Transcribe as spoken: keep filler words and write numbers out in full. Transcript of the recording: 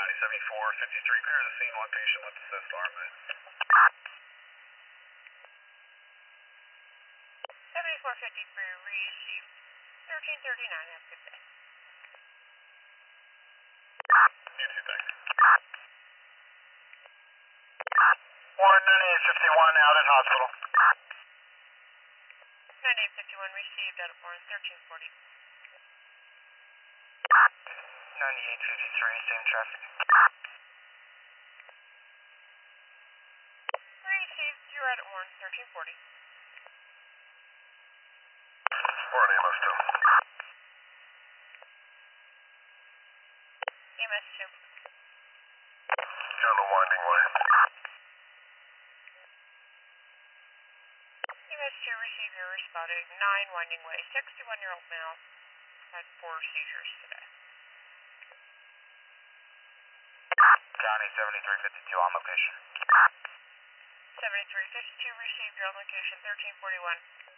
County seventy-four fifty-three, clear the scene, one patient with assist arm mode. seventy-four fifty-three, received. thirteen thirty-nine, have a good day. You too, thanks. Warren ninety-eight fifty-one, out at hospital. ninety-eight fifty-one, received out of Warren, thirteen forty. ninety-eight fifty-three, same traffic. Received, you're out at Warren, thirteen forty. Warren A M S two. E M S two. Down the winding way. E M S two, receive your responding, nine Winding Way, sixty-one-year-old male, had four seizures today. County seventy-three fifty-two, on location. seventy-three fifty-two, received your on location, thirteen forty-one.